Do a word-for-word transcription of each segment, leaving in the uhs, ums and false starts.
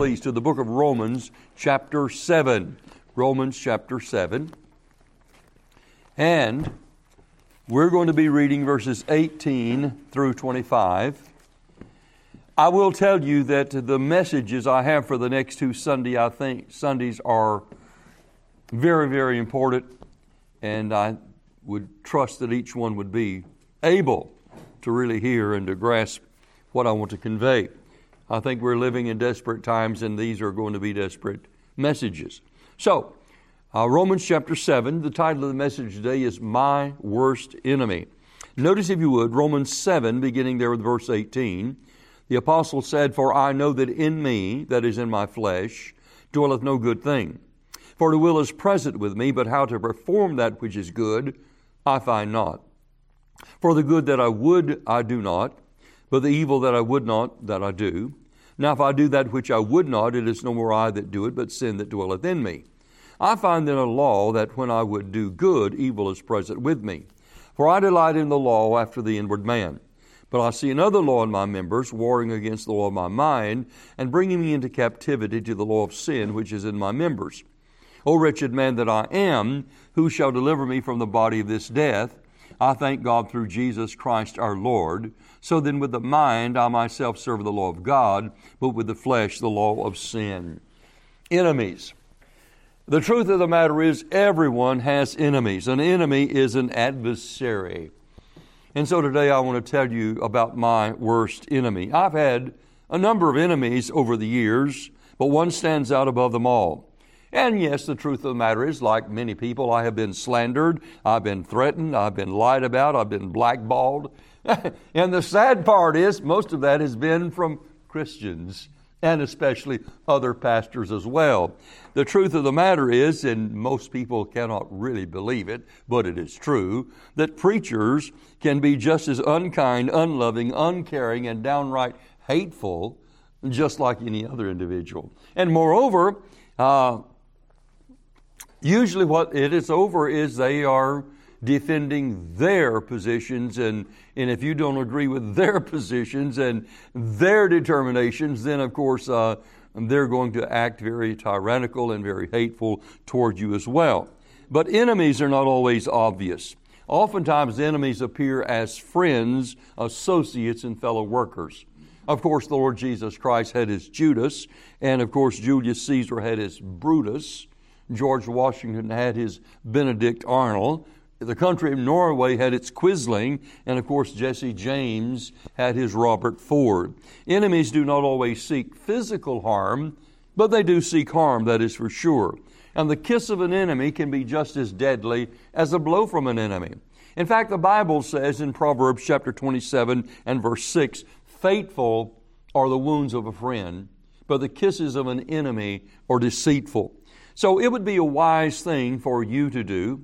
please, to the book of Romans, chapter seven. Romans, chapter seven. And we're going to be reading verses eighteen through twenty-five. I will tell you that the messages I have for the next two Sunday, I think Sundays are very, very important, and I would trust that each one would be able to really hear and to grasp what I want to convey. I think we're living in desperate times, and these are going to be desperate messages. So, uh, Romans chapter seven, the title of the message today is My Worst Enemy. Notice, if you would, Romans seven, beginning there with verse eighteen. The apostle said, "For I know that in me, that is in my flesh, dwelleth no good thing. For the will is present with me, but how to perform that which is good, I find not. For the good that I would, I do not, but the evil that I would not, that I do. Now if I do that which I would not, it is no more I that do it, but sin that dwelleth in me. I find then a law that when I would do good, evil is present with me. For I delight in the law after the inward man. But I see another law in my members, warring against the law of my mind, and bringing me into captivity to the law of sin which is in my members. O wretched man that I am, who shall deliver me from the body of this death? I thank God through Jesus Christ our Lord. So then with the mind I myself serve the law of God, but with the flesh the law of sin." Enemies. The truth of the matter is, everyone has enemies. An enemy is an adversary. And so today I want to tell you about my worst enemy. I've had a number of enemies over the years, but one stands out above them all. And yes, the truth of the matter is, like many people, I have been slandered, I've been threatened, I've been lied about, I've been blackballed. And the sad part is, most of that has been from Christians, and especially other pastors as well. The truth of the matter is, and most people cannot really believe it, but it is true, that preachers can be just as unkind, unloving, uncaring, and downright hateful, just like any other individual. And moreover, uh, usually what it is over is they are defending their positions, and, and if you don't agree with their positions and their determinations, then of course uh, they're going to act very tyrannical and very hateful toward you as well. But enemies are not always obvious. Oftentimes enemies appear as friends, associates, and fellow workers. Of course, the Lord Jesus Christ had his Judas, and of course Julius Caesar had his Brutus. George Washington had his Benedict Arnold. The country of Norway had its Quisling, and of course Jesse James had his Robert Ford. Enemies do not always seek physical harm, but they do seek harm, that is for sure. And the kiss of an enemy can be just as deadly as a blow from an enemy. In fact, the Bible says in Proverbs chapter twenty-seven and verse six, "Faithful are the wounds of a friend, but the kisses of an enemy are deceitful." So it would be a wise thing for you to do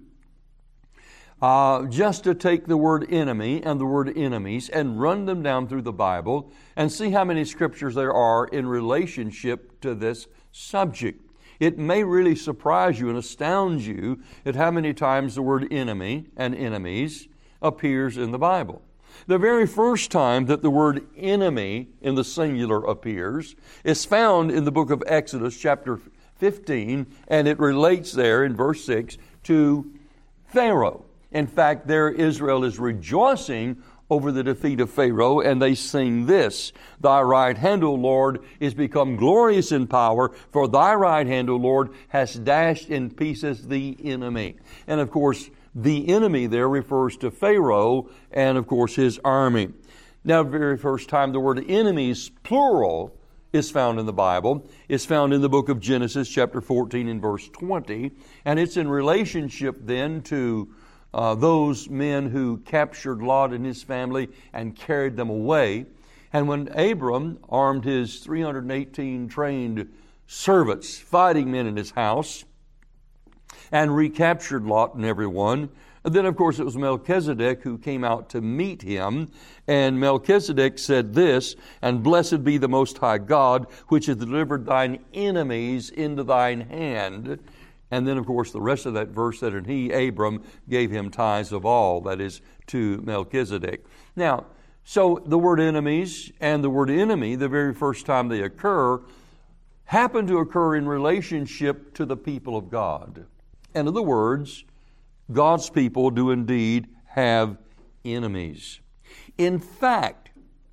Uh, just to take the word enemy and the word enemies and run them down through the Bible and see how many scriptures there are in relationship to this subject. It may really surprise you and astound you at how many times the word enemy and enemies appears in the Bible. The very first time that the word enemy in the singular appears is found in the book of Exodus chapter fifteen, and it relates there in verse six to Pharaoh. In fact, there Israel is rejoicing over the defeat of Pharaoh, and they sing this: "Thy right hand, O Lord, is become glorious in power, for thy right hand, O Lord, has dashed in pieces the enemy." And of course, the enemy there refers to Pharaoh and of course his army. Now, the very first time the word enemies, plural, is found in the Bible is found in the book of Genesis, chapter fourteen and verse twenty, and it's in relationship then to Uh, those men who captured Lot and his family and carried them away. And when Abram armed his three hundred eighteen trained servants, fighting men in his house, and recaptured Lot and everyone, then of course it was Melchizedek who came out to meet him. And Melchizedek said this: "And blessed be the Most High God, which hath delivered thine enemies into thine hand." And then, of course, the rest of that verse said, "And he, Abram, gave him tithes of all," that is, to Melchizedek. Now, so the word enemies and the word enemy, the very first time they occur, happen to occur in relationship to the people of God. In other words, God's people do indeed have enemies. In fact,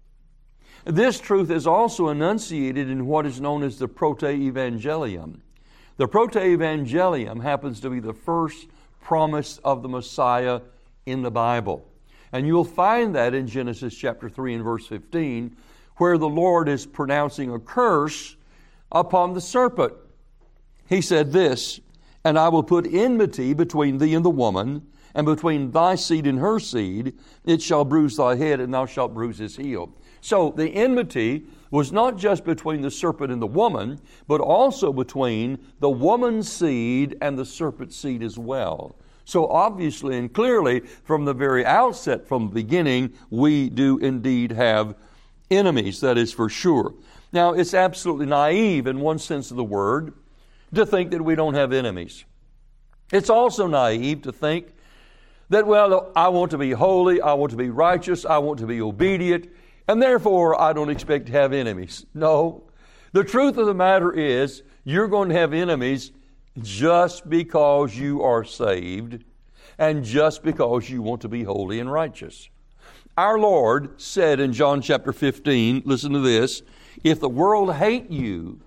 this truth is also enunciated in what is known as the Proto-Evangelium. The Proto-Evangelium happens to be the first promise of the Messiah in the Bible. And you'll find that in Genesis chapter three and verse fifteen, where the Lord is pronouncing a curse upon the serpent. He said this, "And I will put enmity between thee and the woman, and between thy seed and her seed. It shall bruise thy head, and thou shalt bruise his heel." So the enmity was not just between the serpent and the woman, but also between the woman's seed and the serpent's seed as well. So obviously and clearly, from the very outset, from the beginning, we do indeed have enemies, that is for sure. Now, it's absolutely naive in one sense of the word to think that we don't have enemies. It's also naive to think that, well, I want to be holy, I want to be righteous, I want to be obedient, and therefore I don't expect to have enemies. No. The truth of the matter is, you're going to have enemies just because you are saved and just because you want to be holy and righteous. Our Lord said in John chapter fifteen, listen to this, "If the world hate you,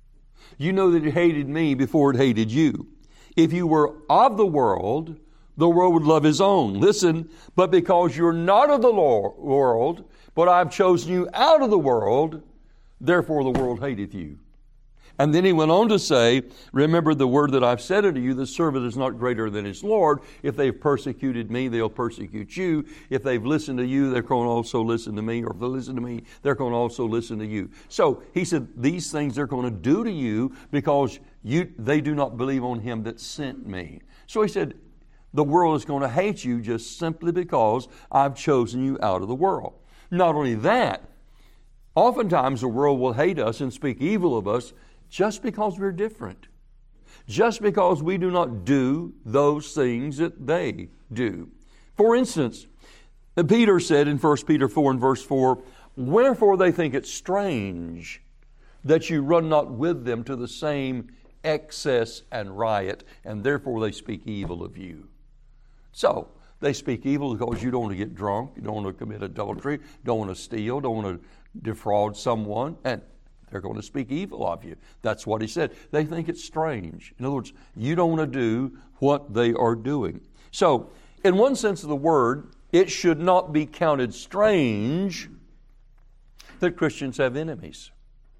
you know that it hated me before it hated you. If you were of the world, the world would love his own." Listen, "But because you're not of the world, but I've chosen you out of the world, therefore the world hateth you." And then he went on to say, "Remember the word that I've said unto you, the servant is not greater than his Lord. If they've persecuted me, they'll persecute you. If they've listened to you, they're going to also listen to me. Or if they listen to me, they're going to also listen to you." So he said, these things they're going to do to you because you they do not believe on him that sent me. So he said, the world is going to hate you just simply because I've chosen you out of the world. Not only that, oftentimes the world will hate us and speak evil of us just because we're different. Just because we do not do those things that they do. For instance, Peter said in First Peter four and verse four, "Wherefore they think it strange that you run not with them to the same excess and riot, and therefore they speak evil of you." So, they speak evil because you don't want to get drunk, you don't want to commit adultery, don't want to steal, don't want to defraud someone, and they're going to speak evil of you. That's what he said. They think it's strange. In other words, you don't want to do what they are doing. So, in one sense of the word, it should not be counted strange that Christians have enemies.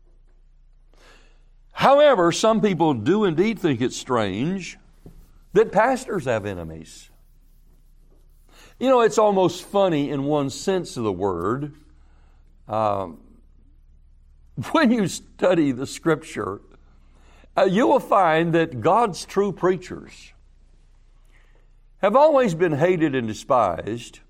However, some people do indeed think it's strange that pastors have enemies. You know, it's almost funny in one sense of the word. Um, when you study the Scripture, uh, you will find that God's true preachers have always been hated and despised.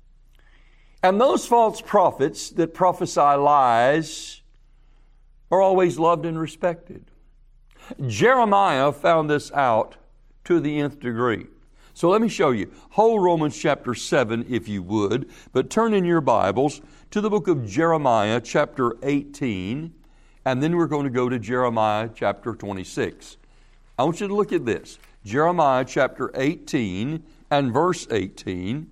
And those false prophets that prophesy lies are always loved and respected. Jeremiah found this out to the nth degree. So let me show you. Hold Romans chapter seven if you would, but turn in your Bibles to the book of Jeremiah chapter eighteen, and then we're going to go to Jeremiah chapter twenty-six. I want you to look at this. Jeremiah chapter eighteen and verse eighteen.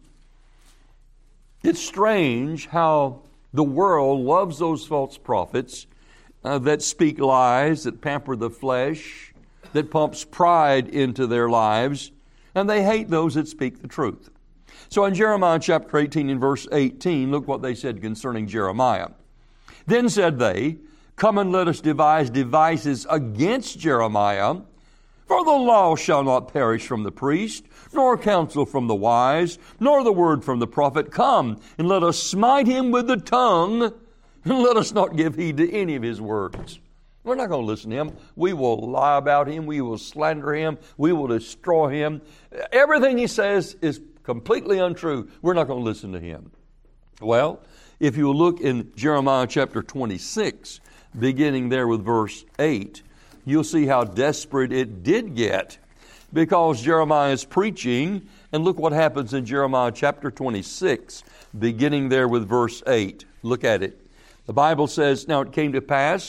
It's strange how the world loves those false prophets uh, that speak lies, that pamper the flesh, that pumps pride into their lives, and they hate those that speak the truth. So in Jeremiah chapter eighteen and verse eighteen, look what they said concerning Jeremiah. "Then said they, Come and let us devise devices against Jeremiah, for the law shall not perish from the priest, nor counsel from the wise, nor the word from the prophet. Come, and let us smite him with the tongue, and let us not give heed to any of his words." We're not going to listen to him. We will lie about him. We will slander him. We will destroy him. Everything he says is completely untrue. We're not going to listen to him. Well, if you look in Jeremiah chapter twenty-six, beginning there with verse eight, you'll see how desperate it did get because Jeremiah is preaching. And look what happens in Jeremiah chapter twenty-six, beginning there with verse eight. Look at it. The Bible says, "Now it came to pass,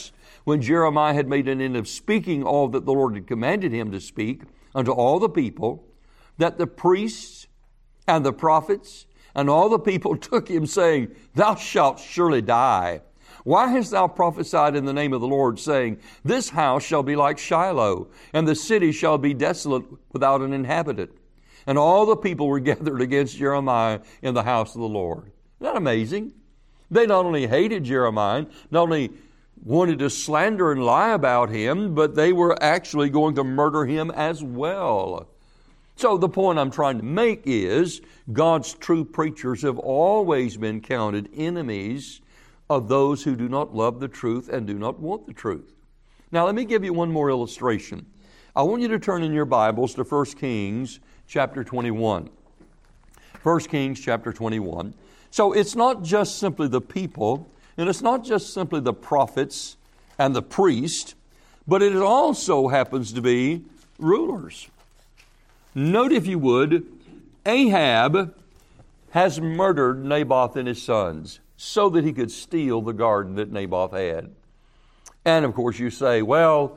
when Jeremiah had made an end of speaking all that the Lord had commanded him to speak unto all the people, that the priests and the prophets and all the people took him, saying, Thou shalt surely die. Why hast thou prophesied in the name of the Lord, saying, This house shall be like Shiloh, and the city shall be desolate without an inhabitant? And all the people were gathered against Jeremiah in the house of the Lord. Isn't that amazing? They not only hated Jeremiah, not only wanted to slander and lie about him, but they were actually going to murder him as well. So the point I'm trying to make is God's true preachers have always been counted enemies of those who do not love the truth and do not want the truth. Now let me give you one more illustration. I want you to turn in your Bibles to First Kings chapter twenty-one. First Kings chapter twenty-one. So it's not just simply the people, and it's not just simply the prophets and the priest, but it also happens to be rulers. Note, if you would, Ahab has murdered Naboth and his sons so that he could steal the garden that Naboth had. And of course you say, well,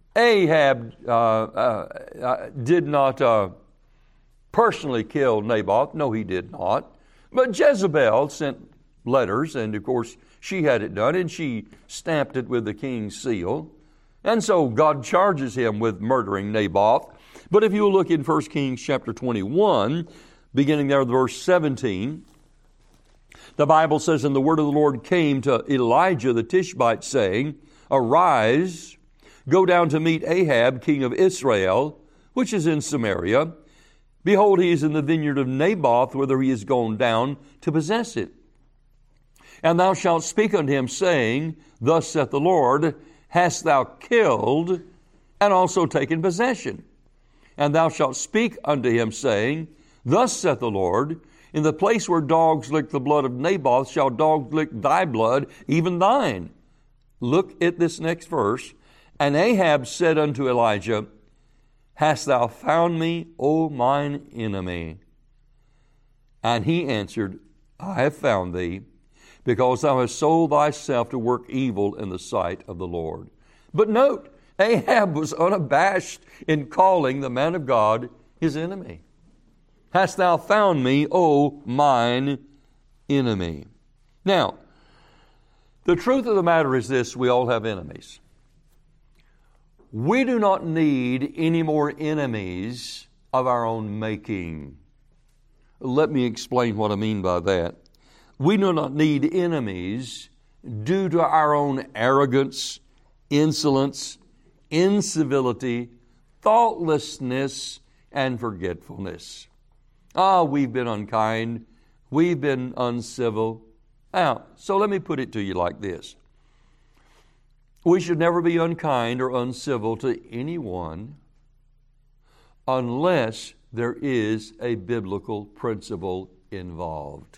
Ahab uh, uh, uh, did not uh, personally kill Naboth. No, he did not. But Jezebel sent letters, and of course she had it done, and she stamped it with the king's seal. And so God charges him with murdering Naboth. But if you look in First Kings chapter twenty-one, beginning there with verse seventeen, the Bible says, And the word of the Lord came to Elijah the Tishbite, saying, Arise, go down to meet Ahab, king of Israel, which is in Samaria. Behold, he is in the vineyard of Naboth, whither he is gone down to possess it. And thou shalt speak unto him, saying, Thus saith the Lord, Hast thou killed and also taken possession? And thou shalt speak unto him, saying, Thus saith the Lord, In the place where dogs lick the blood of Naboth shall dogs lick thy blood, even thine. Look at this next verse. And Ahab said unto Elijah, Hast thou found me, O mine enemy? And he answered, I have found thee, because thou hast sold thyself to work evil in the sight of the Lord. But note, Ahab was unabashed in calling the man of God his enemy. Hast thou found me, O mine enemy? Now, the truth of the matter is this: we all have enemies. We do not need any more enemies of our own making. Let me explain what I mean by that. We do not need enemies due to our own arrogance, insolence, incivility, thoughtlessness, and forgetfulness. Ah, we've been unkind. We've been uncivil. Now, so let me put it to you like this. We should never be unkind or uncivil to anyone unless there is a biblical principle involved.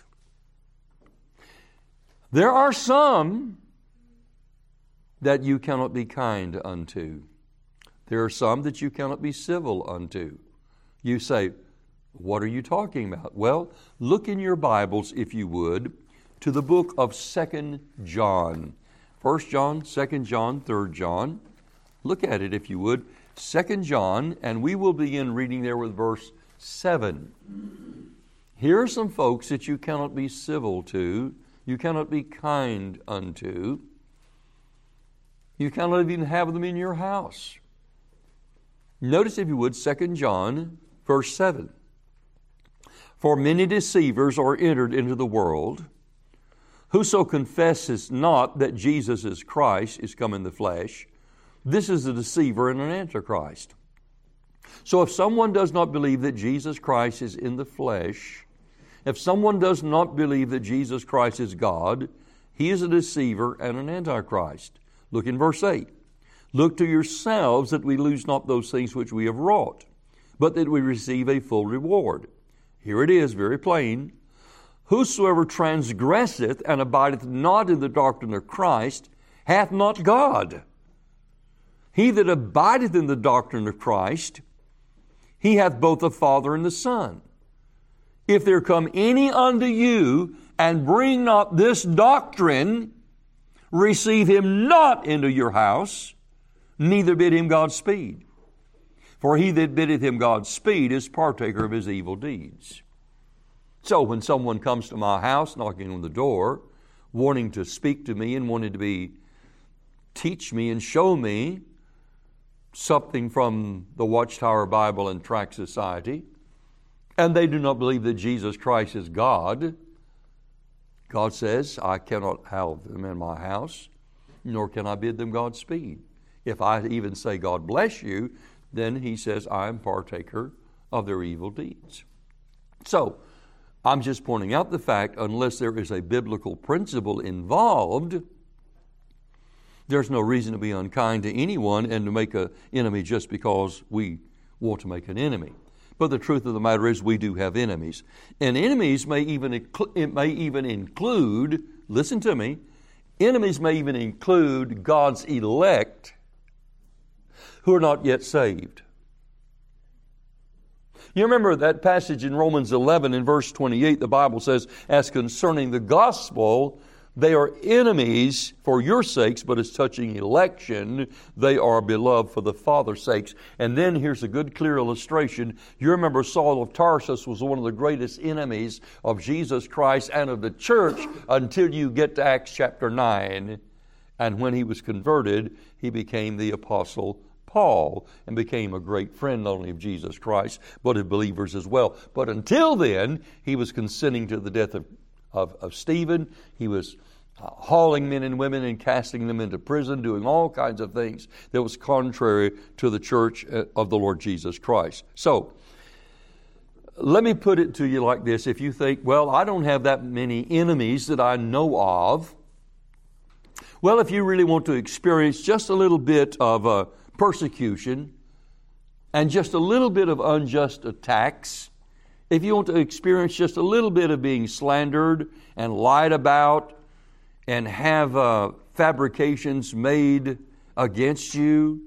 There are some that you cannot be kind unto. There are some that you cannot be civil unto. You say, what are you talking about? Well, look in your Bibles, if you would, to the book of Second John. First John, Second John, Third John. Look at it, if you would. Second John, and we will begin reading there with verse seven. Here are some folks that you cannot be civil to, you cannot be kind unto. You cannot even have them in your house. Notice, if you would, Second John, verse seven. For many deceivers are entered into the world, whoso confesses not that Jesus is Christ is come in the flesh, this is a deceiver and an antichrist. So if someone does not believe that Jesus Christ is in the flesh, if someone does not believe that Jesus Christ is God, he is a deceiver and an antichrist. Look in verse eight. Look to yourselves that we lose not those things which we have wrought, but that we receive a full reward. Here it is, very plain. Whosoever transgresseth and abideth not in the doctrine of Christ hath not God. He that abideth in the doctrine of Christ, he hath both the Father and the Son. If there come any unto you and bring not this doctrine, receive him not into your house, neither bid him Godspeed. For he that biddeth him Godspeed is partaker of his evil deeds. So when someone comes to my house, knocking on the door, wanting to speak to me and wanting to be teach me and show me something from the Watchtower Bible and Tract Society, and they do not believe that Jesus Christ is God, God says, I cannot have them in my house, nor can I bid them Godspeed. If I even say God bless you, then he says I am partaker of their evil deeds. So, I'm just pointing out the fact, unless there is a biblical principle involved, there's no reason to be unkind to anyone and to make an enemy just because we want to make an enemy. But the truth of the matter is we do have enemies. And enemies may even, it may even include, listen to me, enemies may even include God's elect who are not yet saved. You remember that passage in Romans eleven in verse twenty-eight, the Bible says, as concerning the gospel, they are enemies for your sakes, but as touching election, they are beloved for the Father's sakes. And then here's a good clear illustration. You remember Saul of Tarsus was one of the greatest enemies of Jesus Christ and of the church until you get to Acts chapter nine. And when he was converted, he became the Apostle Paul and became a great friend not only of Jesus Christ, but of believers as well. But until then, he was consenting to the death of, of, of Stephen. He was uh, hauling men and women and casting them into prison, doing all kinds of things that was contrary to the church of the Lord Jesus Christ. So, let me put it to you like this. If you think, well, I don't have that many enemies that I know of. Well, if you really want to experience just a little bit of uh, persecution and just a little bit of unjust attacks, if you want to experience just a little bit of being slandered and lied about and have uh, fabrications made against you,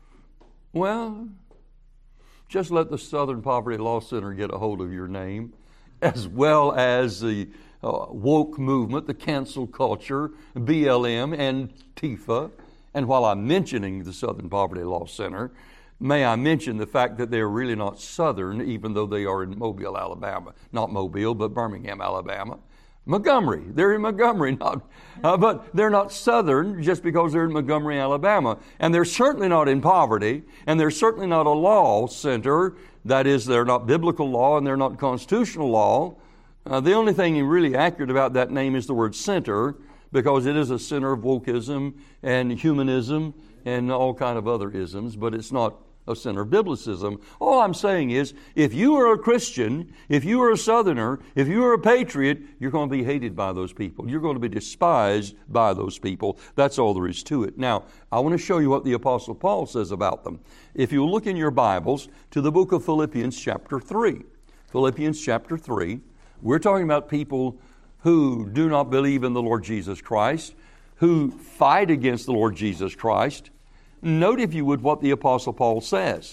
well, just let the Southern Poverty Law Center get a hold of your name, as well as the uh, woke movement, the cancel culture, B L M, and Antifa. And while I'm mentioning the Southern Poverty Law Center, may I mention the fact that they're really not Southern, even though they are in Mobile, Alabama. Not Mobile, but Birmingham, Alabama. Montgomery. They're in Montgomery, not, uh, but they're not Southern just because they're in Montgomery, Alabama. And they're certainly not in poverty, and they're certainly not a law center. That is, they're not biblical law and they're not constitutional law. Uh, the only thing really accurate about that name is the word center, because it is a center of wokeism and humanism and all kind of other isms, but it's not a center of biblicism. All I'm saying is, if you are a Christian, if you are a Southerner, if you are a patriot, you're going to be hated by those people. You're going to be despised by those people. That's all there is to it. Now, I want to show you what the Apostle Paul says about them. If you look in your Bibles to the book of Philippians chapter three. Philippians chapter three, we're talking about people who do not believe in the Lord Jesus Christ, who fight against the Lord Jesus Christ. Note, if you would, what the Apostle Paul says.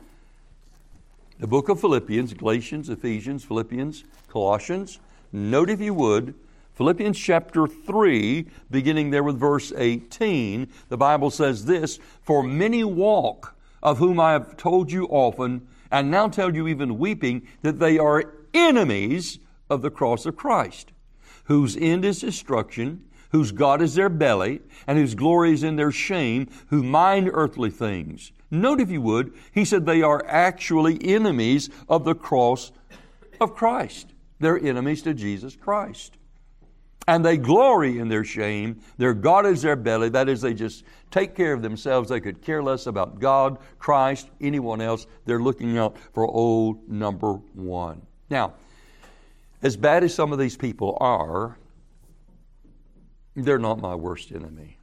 The book of Philippians, Galatians, Ephesians, Philippians, Colossians. Note, if you would, Philippians chapter three, beginning there with verse eighteen, the Bible says this, "For many walk, of whom I have told you often, and now tell you even weeping, that they are enemies of the cross of Christ, whose end is destruction, whose God is their belly, and whose glory is in their shame, who mind earthly things." Note, if you would, he said they are actually enemies of the cross of Christ. They're enemies to Jesus Christ. And they glory in their shame. Their God is their belly. That is, they just take care of themselves. They could care less about God, Christ, anyone else. They're looking out for old number one. Now, as bad as some of these people are, they're not my worst enemy.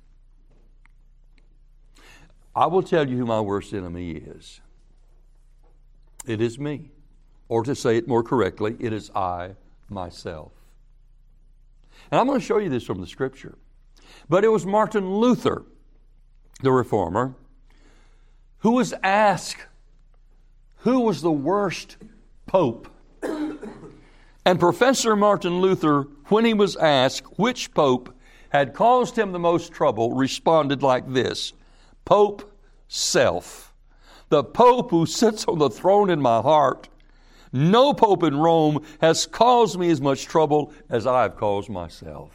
I will tell you who my worst enemy is. It is me. Or to say it more correctly, it is I, myself. And I'm going to show you this from the Scripture. But it was Martin Luther, the Reformer, who was asked who was the worst pope. And Professor Martin Luther, when he was asked which pope had caused him the most trouble responded like this: Pope Self, the Pope who sits on the throne in my heart. No Pope in Rome has caused me as much trouble as I have caused myself.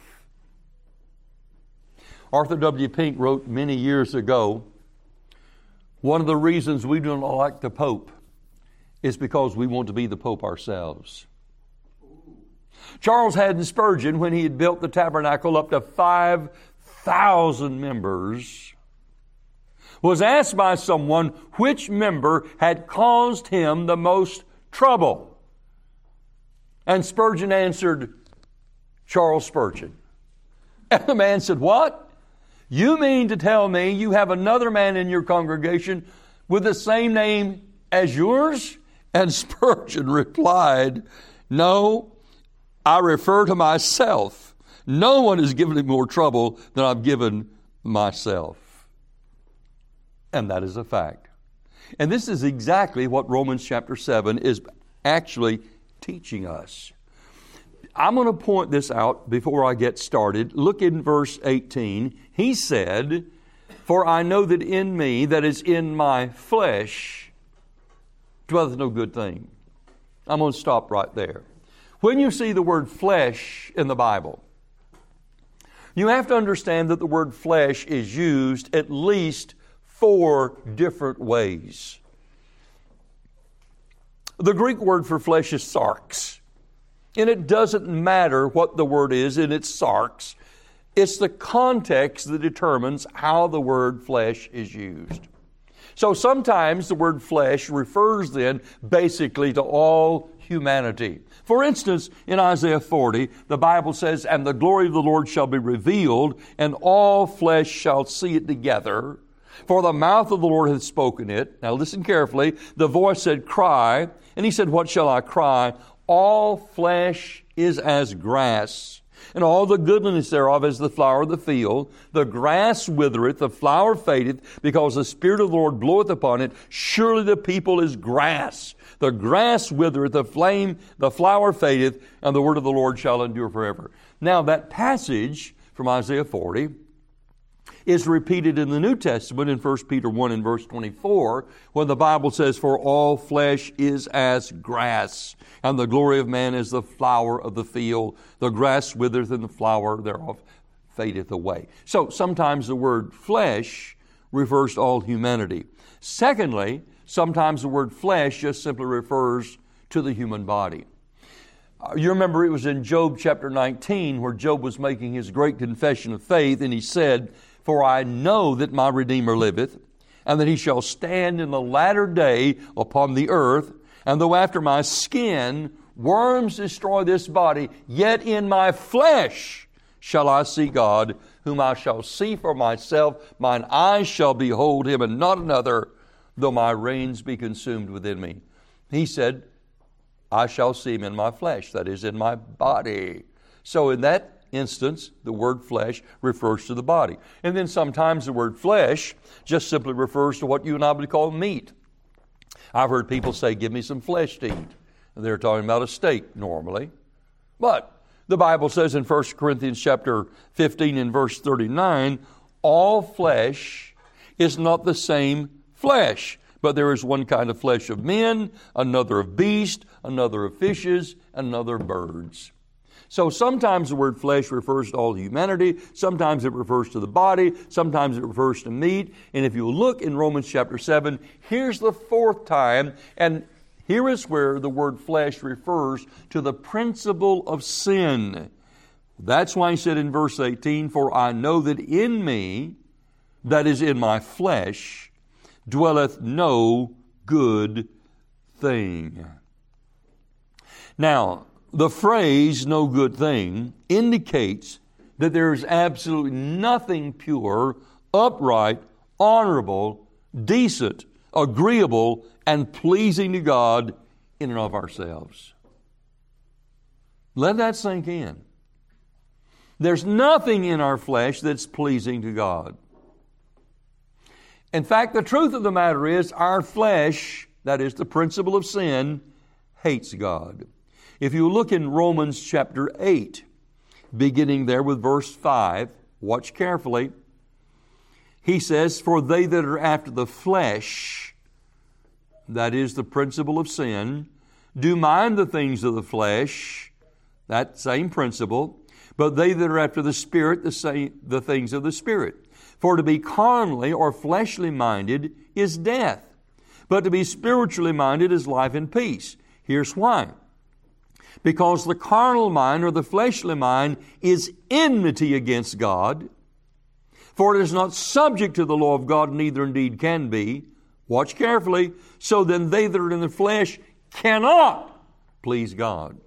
Arthur W. Pink wrote many years ago, one of the reasons we do not like the Pope is because we want to be the Pope ourselves. Charles Haddon Spurgeon, when he had built the tabernacle up to five thousand members, was asked by someone which member had caused him the most trouble. And Spurgeon answered, Charles Spurgeon. And the man said, what? You mean to tell me you have another man in your congregation with the same name as yours? And Spurgeon replied, no, I refer to myself. No one has given me more trouble than I've given myself. And that is a fact. And this is exactly what Romans chapter seven is actually teaching us. I'm going to point this out before I get started. Look in verse eighteen. He said, for I know that in me, that is in my flesh, dwelleth no good thing. I'm going to stop right there. When you see the word flesh in the Bible, you have to understand that the word flesh is used at least four different ways. The Greek word for flesh is sarx. And it doesn't matter what the word is, and it's sarx. It's the context that determines how the word flesh is used. So sometimes the word flesh refers then basically to all humanity. For instance, in Isaiah forty, the Bible says, and the glory of the Lord shall be revealed, and all flesh shall see it together. For the mouth of the Lord hath spoken it. Now listen carefully. The voice said, cry. And he said, what shall I cry? All flesh is as grass, and all the goodliness thereof as the flower of the field. The grass withereth, the flower fadeth, because the Spirit of the Lord bloweth upon it. Surely the people is grass. The grass withereth, the flame, the flower fadeth, and the word of the Lord shall endure forever. Now that passage from Isaiah forty is repeated in the New Testament in First Peter one and verse twenty-four, when the Bible says, for all flesh is as grass, and the glory of man is the flower of the field. The grass withereth, and the flower thereof fadeth away. So sometimes the word flesh refers to all humanity. Secondly, sometimes the word flesh just simply refers to the human body. You remember it was in Job chapter nineteen where Job was making his great confession of faith, and he said, for I know that my Redeemer liveth, and that he shall stand in the latter day upon the earth. And though after my skin worms destroy this body, yet in my flesh shall I see God, whom I shall see for myself. Mine eyes shall behold him, and not another, though my reins be consumed within me. He said, I shall see him in my flesh, that is, in my body. So in that instance, the word flesh refers to the body. And then sometimes the word flesh just simply refers to what you and I would call meat. I've heard people say, give me some flesh to eat. And they're talking about a steak normally. But the Bible says in First Corinthians chapter fifteen and verse thirty-nine, all flesh is not the same flesh, but there is one kind of flesh of men, another of beasts, another of fishes, another of birds. So sometimes the word flesh refers to all humanity, sometimes it refers to the body, sometimes it refers to meat. And if you look in Romans chapter seven, here's the fourth time, and here is where the word flesh refers to the principle of sin. That's why he said in verse eighteen, for I know that in me, that is in my flesh, dwelleth no good thing. Now, the phrase, no good thing, indicates that there is absolutely nothing pure, upright, honorable, decent, agreeable, and pleasing to God in and of ourselves. Let that sink in. There's nothing in our flesh that's pleasing to God. In fact, the truth of the matter is our flesh, that is the principle of sin, hates God. If you look in Romans chapter eight, beginning there with verse five, Watch carefully. He says, for they that are after the flesh, that is the principle of sin, do mind the things of the flesh, that same principle, but they that are after the Spirit, the same, the things of the Spirit. For to be carnally or fleshly minded is death, but to be spiritually minded is life and peace. Here's why. Because the carnal mind or the fleshly mind is enmity against God, for it is not subject to the law of God, neither indeed can be. Watch carefully. So then they that are in the flesh cannot please God.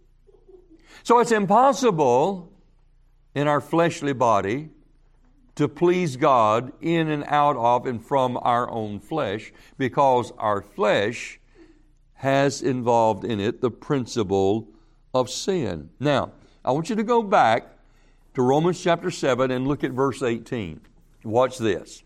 So it's impossible in our fleshly body to please God in and out of and from our own flesh, because our flesh has involved in it the principle of sin. Now, I want you to go back to Romans chapter seven and look at verse eighteen. Watch this.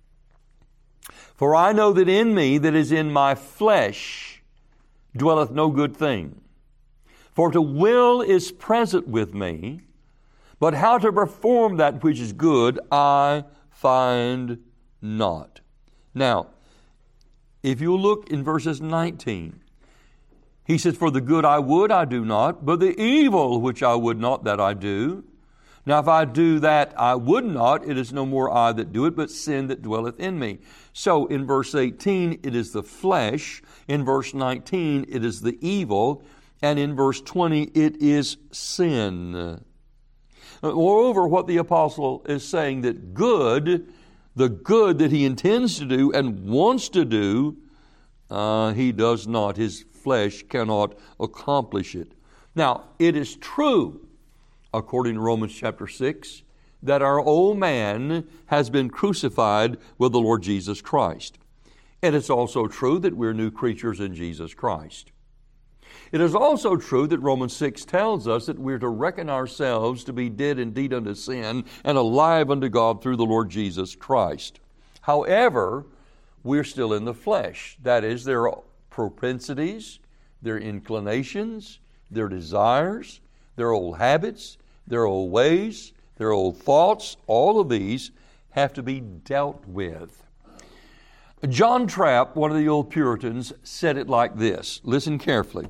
For I know that in me, that is in my flesh, dwelleth no good thing. For to will is present with me, but how to perform that which is good I find not. Now, if you look in verses nineteen, he says, for the good I would, I do not, but the evil which I would not, that I do. Now if I do that I would not, it is no more I that do it, but sin that dwelleth in me. So in verse eighteen, it is the flesh. In verse nineteen, it is the evil. And in verse twenty, it is sin. Moreover, what the apostle is saying, that good, the good that he intends to do and wants to do, uh, he does not. His flesh cannot accomplish it. Now, it is true, according to Romans chapter six, that our old man has been crucified with the Lord Jesus Christ. And it's also true that we're new creatures in Jesus Christ. It is also true that Romans six tells us that we're to reckon ourselves to be dead indeed unto sin and alive unto God through the Lord Jesus Christ. However, we're still in the flesh. That is, there are propensities, their inclinations, their desires, their old habits, their old ways, their old thoughts. All of these have to be dealt with. John Trapp, one of the old Puritans, said it like this. Listen carefully.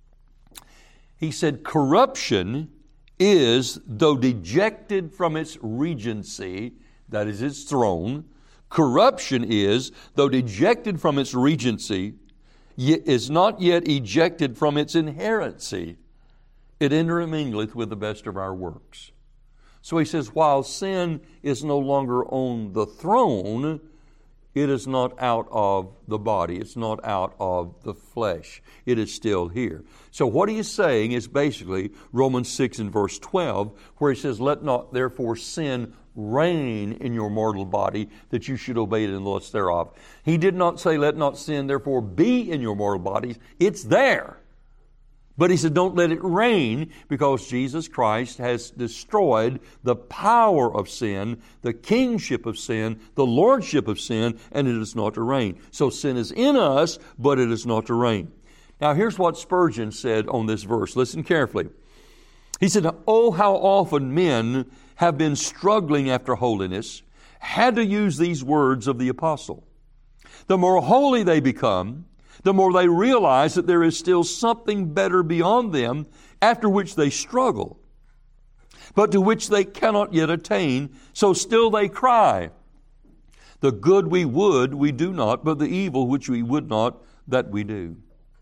He said, corruption is, though dejected from its regency, that is its throne, corruption is, though dejected from its regency, is not yet ejected from its inherency. It intermingleth with the best of our works. So he says, while sin is no longer on the throne, it is not out of the body. It's not out of the flesh. It is still here. So what he is saying is basically Romans six and verse twelve, where he says, let not therefore sin reign in your mortal body, that you should obey it in the lust thereof. He did not say, let not sin therefore be in your mortal bodies. It's there. But he said, don't let it reign, because Jesus Christ has destroyed the power of sin, the kingship of sin, the lordship of sin, and it is not to reign. So sin is in us, but it is not to reign. Now here's what Spurgeon said on this verse. Listen carefully. He said, oh, how often men have been struggling after holiness, had to use these words of the apostle. The more holy they become, the more they realize that there is still something better beyond them, after which they struggle, but to which they cannot yet attain. So still they cry, the good we would, we do not, but the evil which we would not, that we do.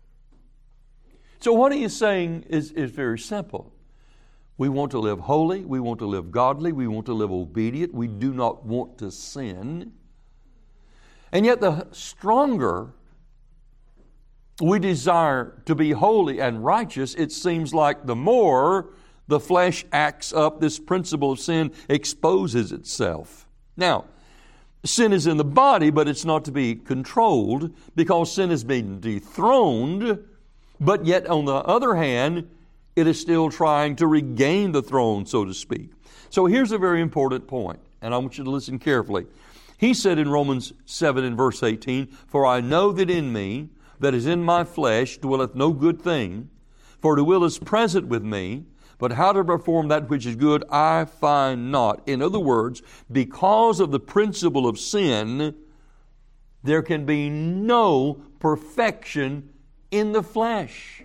So what he is saying is, is very simple. We want to live holy, we want to live godly, we want to live obedient, we do not want to sin. And yet the stronger we desire to be holy and righteous, it seems like the more the flesh acts up, this principle of sin exposes itself. Now, sin is in the body, but it's not to be controlled, because sin has been dethroned, but yet on the other hand, it is still trying to regain the throne, so to speak. So here's a very important point, and I want you to listen carefully. He said in Romans seven and verse eighteen, for I know that in me, that is in my flesh, dwelleth no good thing. For the will is present with me, But how to perform that which is good, I find not. In other words, because of the principle of sin, there can be no perfection in the flesh.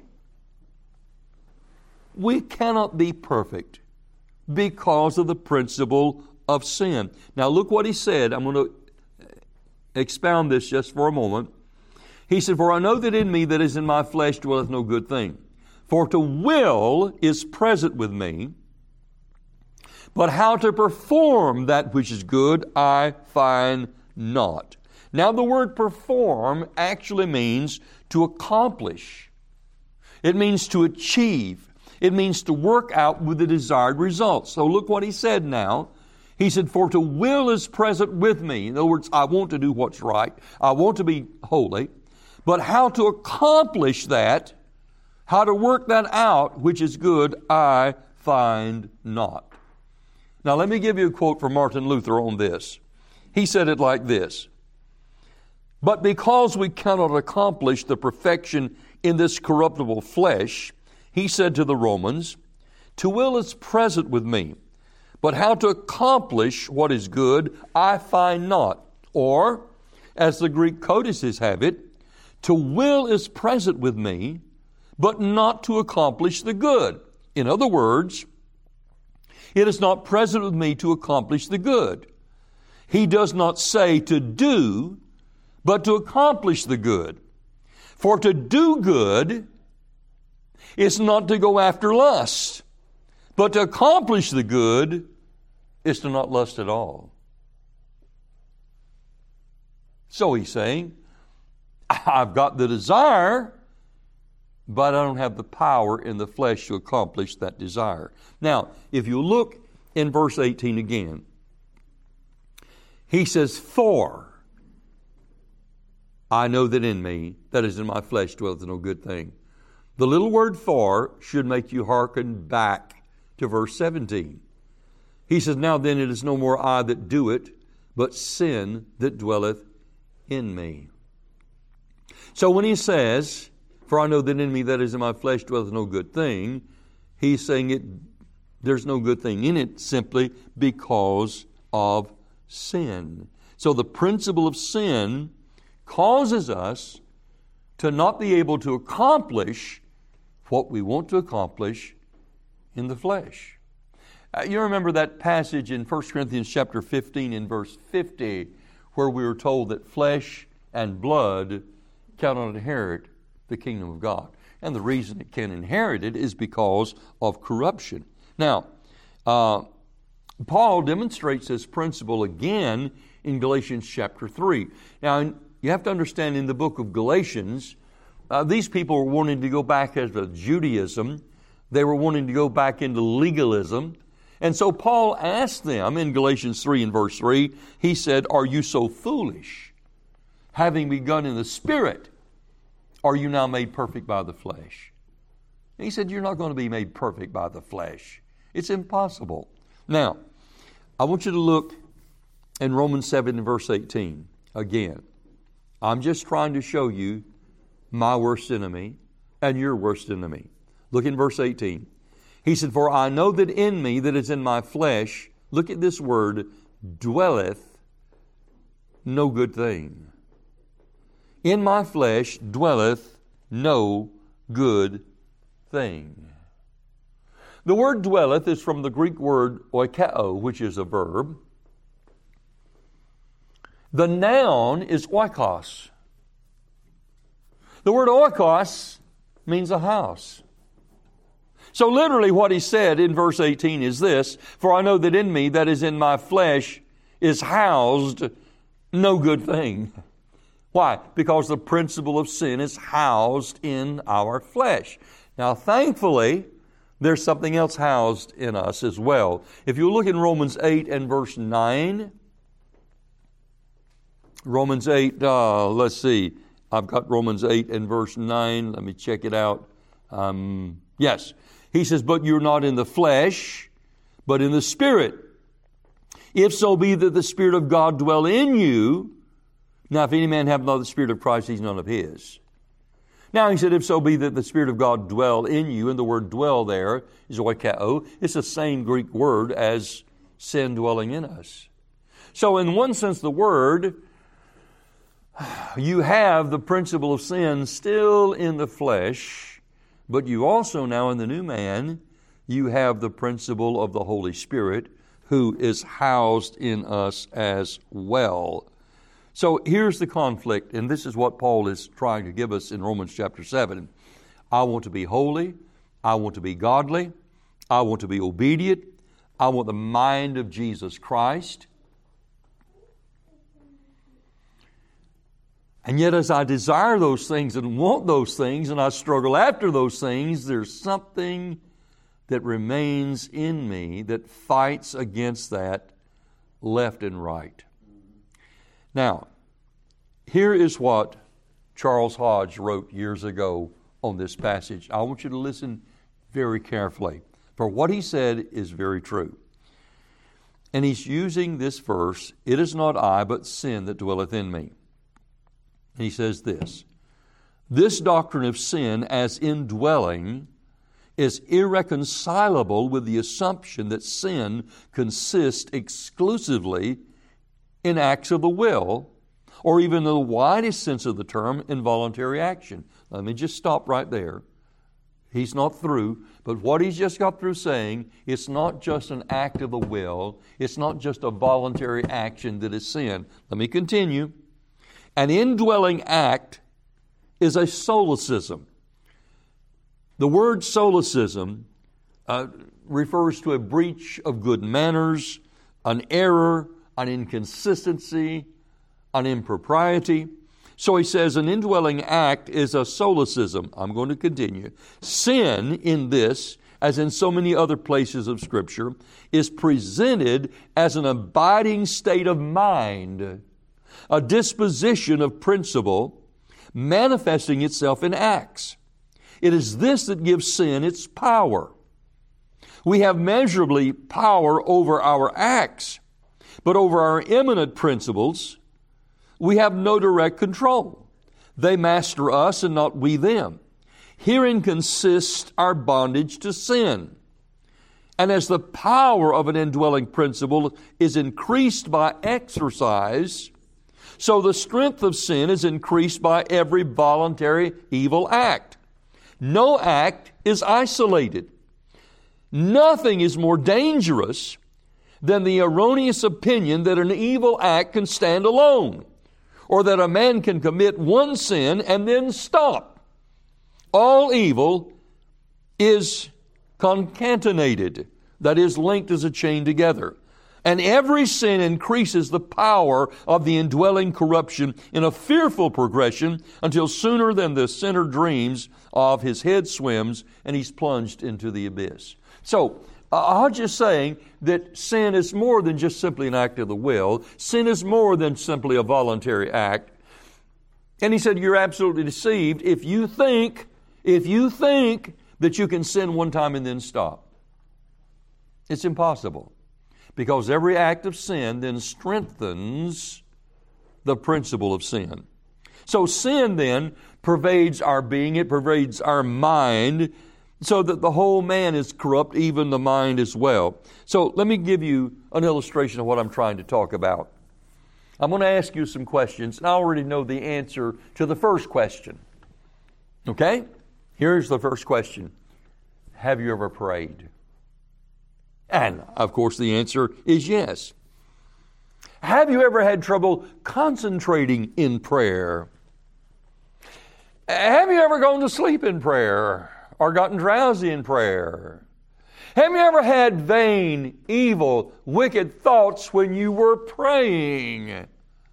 We cannot be perfect because of the principle of sin. Now look what he said. I'm going to expound this just for a moment. He said, for I know that in me that is in my flesh dwelleth no good thing. For to will is present with me, but how to perform that which is good I find not. Now the word perform actually means to accomplish. It means to achieve. It means to work out with the desired results. So look what he said now. He said, for to will is present with me. In other words, I want to do what's right. I want to be holy. But how to accomplish that, how to work that out, which is good, I find not. Now let me give you a quote from Martin Luther on this. He said it like this. But because we cannot accomplish the perfection in this corruptible flesh, he said to the Romans, to will is present with me, but how to accomplish what is good, I find not. Or, as the Greek codices have it, to will is present with me, but not to accomplish the good. In other words, it is not present with me to accomplish the good. He does not say to do, but to accomplish the good. For to do good is not to go after lust, but to accomplish the good is to not lust at all. So he's saying, I've got the desire, but I don't have the power in the flesh to accomplish that desire. Now, if you look in verse eighteen again, he says, for I know that in me, that is in my flesh, dwelleth no good thing. The little word for should make you hearken back to verse seventeen. He says, now then it is no more I that do it, but sin that dwelleth in me. So when he says, for I know that in me that is in my flesh dwelleth no good thing, he's saying it. There's no good thing in it simply because of sin. So the principle of sin causes us to not be able to accomplish what we want to accomplish in the flesh. Uh, you remember that passage in First Corinthians chapter fifteen in verse fifty where we were told that flesh and blood cannot inherit the kingdom of God. And the reason it can inherit it is because of corruption. Now, uh, Paul demonstrates this principle again in Galatians chapter three. Now, you have to understand in the book of Galatians, uh, these people were wanting to go back into Judaism. They were wanting to go back into legalism. And so Paul asked them in Galatians three and verse three, he said, are you so foolish? Having begun in the Spirit, are you now made perfect by the flesh? And he said, you're not going to be made perfect by the flesh. It's impossible. Now, I want you to look in Romans seven and verse eighteen again. I'm just trying to show you my worst enemy and your worst enemy. Look in verse eighteen. He said, for I know that in me, that is in my flesh, look at this word, dwelleth no good thing. In my flesh dwelleth no good thing. The word dwelleth is from the Greek word oikeo, which is a verb. The noun is oikos. The word oikos means a house. So literally what he said in verse eighteen is this, for I know that in me, that is in my flesh, is housed no good thing. Why? Because the principle of sin is housed in our flesh. Now thankfully, there's something else housed in us as well. If you look in Romans eight and verse nine, Romans eight, uh, let's see, I've got Romans eight and verse nine, let me check it out. Um, yes. He says, but you're not in the flesh, but in the Spirit. If so be that the Spirit of God dwell in you. Now, if any man have not the Spirit of Christ, he's none of his. Now he said, if so be that the Spirit of God dwell in you, and the word dwell there is oikao. It's the same Greek word as sin dwelling in us. So in one sense the word, you have the principle of sin still in the flesh, but you also now in the new man, you have the principle of the Holy Spirit who is housed in us as well. So here's the conflict, and this is what Paul is trying to give us in Romans chapter seven. I want to be holy. I want to be godly. I want to be obedient. I want the mind of Jesus Christ. And yet as I desire those things and want those things and I struggle after those things, there's something that remains in me that fights against that left and right. Now, here is what Charles Hodge wrote years ago on this passage. I want you to listen very carefully, for what he said is very true. And he's using this verse, "It is not I, but sin that dwelleth in me." And he says this, "This doctrine of sin as indwelling is irreconcilable with the assumption that sin consists exclusively in acts of the will, or even in the widest sense of the term, involuntary action." Let me just stop right there. He's not through, but what he's just got through saying, it's not just an act of the will, it's not just a voluntary action that is sin. Let me continue. An indwelling act is a solecism. The word solecism uh, refers to a breach of good manners, an error, an inconsistency, an impropriety. So he says an indwelling act is a solecism. I'm going to continue. Sin in this, as in so many other places of Scripture, is presented as an abiding state of mind, a disposition of principle manifesting itself in acts. It is this that gives sin its power. We have measurably power over our acts, but over our immanent principles, we have no direct control. They master us and not we them. Herein consists our bondage to sin. And as the power of an indwelling principle is increased by exercise, so the strength of sin is increased by every voluntary evil act. No act is isolated. Nothing is more dangerous than the erroneous opinion that an evil act can stand alone, or that a man can commit one sin and then stop. All evil is concatenated, that is, linked as a chain together. And every sin increases the power of the indwelling corruption in a fearful progression until sooner than the sinner dreams of his head swims and he's plunged into the abyss. So, uh, I'm just saying that sin is more than just simply an act of the will. Sin is more than simply a voluntary act. And he said, you're absolutely deceived if you think, if you think that you can sin one time and then stop. It's impossible. Because every act of sin then strengthens the principle of sin. So sin then pervades our being, it pervades our mind, so that the whole man is corrupt, even the mind as well. So let me give you an illustration of what I'm trying to talk about. I'm going to ask you some questions, and I already know the answer to the first question. Okay? Here's the first question. Have you ever prayed? And, of course, the answer is yes. Have you ever had trouble concentrating in prayer? Have you ever gone to sleep in prayer or gotten drowsy in prayer? Have you ever had vain, evil, wicked thoughts when you were praying?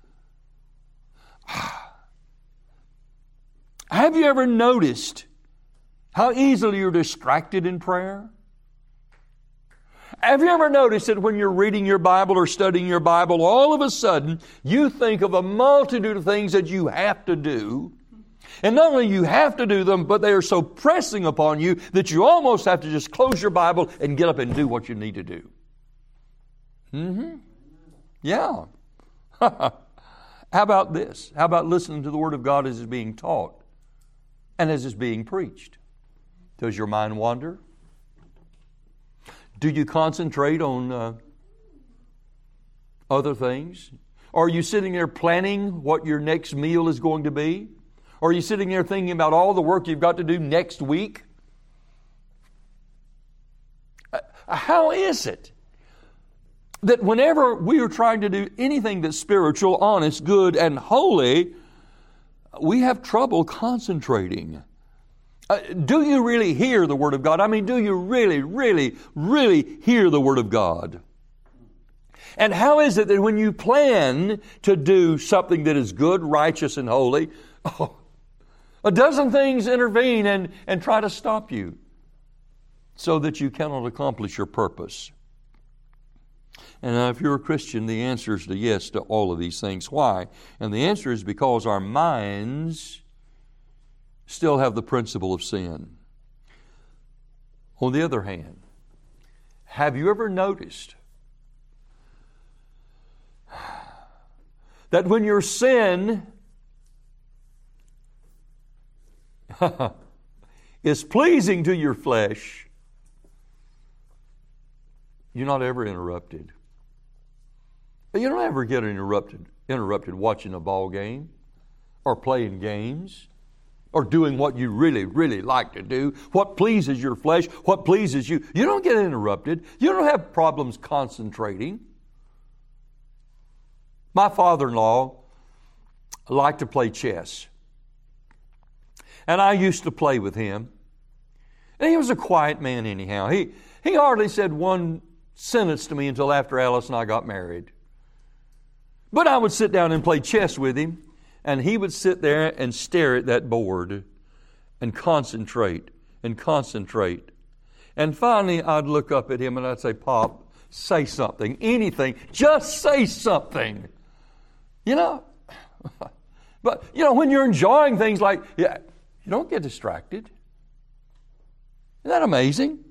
Have you ever noticed how easily you're distracted in prayer? Have you ever noticed that when you're reading your Bible or studying your Bible, all of a sudden you think of a multitude of things that you have to do? And not only you have to do them, but they are so pressing upon you that you almost have to just close your Bible and get up and do what you need to do. Mm-hmm. Yeah. How about this? How about listening to the Word of God as it's being taught? and as it's being preached? Does your mind wander? Do you concentrate on uh, other things? Are you sitting there planning what your next meal is going to be? Or are you sitting there thinking about all the work you've got to do next week? How is it that whenever we are trying to do anything that's spiritual, honest, good, and holy, we have trouble concentrating? Uh, do you really hear the Word of God? I mean, do you really, really, really hear the Word of God? And how is it that when you plan to do something that is good, righteous, and holy, oh, a dozen things intervene and, and try to stop you so that you cannot accomplish your purpose? And now, if you're a Christian, the answer is to yes to all of these things. Why? And the answer is because our minds still have the principle of sin. On the other hand, have you ever noticed that when your sin is pleasing to your flesh, you're not ever interrupted? You don't ever get interrupted, interrupted watching a ball game or playing games or doing what you really, really like to do, what pleases your flesh, what pleases you. You don't get interrupted. You don't have problems concentrating. My father-in-law liked to play chess. And I used to play with him. And he was a quiet man anyhow. He, he hardly said one sentence to me until after Alice and I got married. But I would sit down and play chess with him, and he would sit there and stare at that board and concentrate and concentrate. And finally, I'd look up at him and I'd say, "Pop, say something, anything, just say something." You know? But, you know, when you're enjoying things like, yeah, you don't get distracted. Isn't that amazing?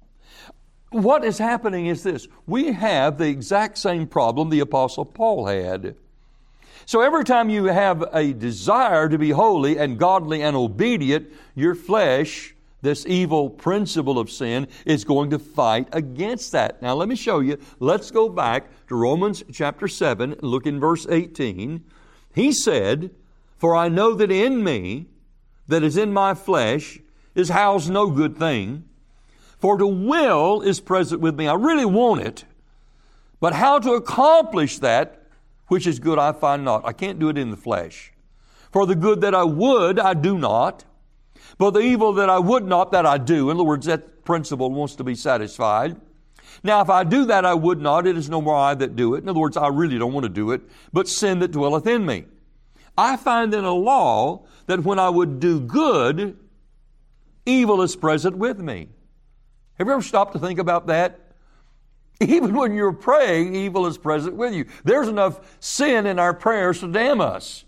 What is happening is this. We have the exact same problem the Apostle Paul had. So every time you have a desire to be holy and godly and obedient, your flesh, this evil principle of sin, is going to fight against that. Now let me show you. Let's go back to Romans chapter seven, look in verse eighteen. He said, "For I know that in me, that is in my flesh, is housed no good thing. For to will is present with me." I really want it. But how to accomplish that which is good I find not. I can't do it in the flesh. For the good that I would, I do not. But the evil that I would not, that I do. In other words, that principle wants to be satisfied. Now, if I do that I would not, it is no more I that do it. In other words, I really don't want to do it, but sin that dwelleth in me. I find in a law that when I would do good, evil is present with me. Have you ever stopped to think about that? Even when you're praying, evil is present with you. There's enough sin in our prayers to damn us.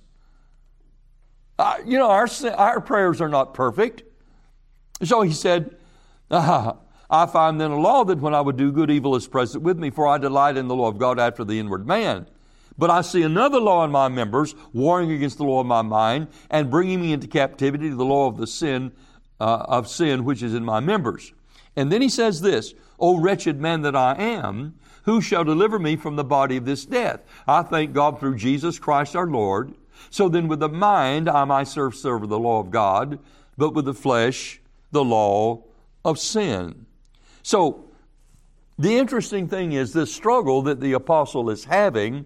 Uh, you know, our sin, our prayers are not perfect. So he said, ah, "I find then a law that when I would do good, evil is present with me, for I delight in the law of God after the inward man. But I see another law in my members, warring against the law of my mind, and bringing me into captivity to the law of the sin, uh, of sin which is in my members." And then he says this, "O wretched man that I am, who shall deliver me from the body of this death? I thank God through Jesus Christ our Lord. So then with the mind I myself serve the law of God, but with the flesh the law of sin." So the interesting thing is this struggle that the apostle is having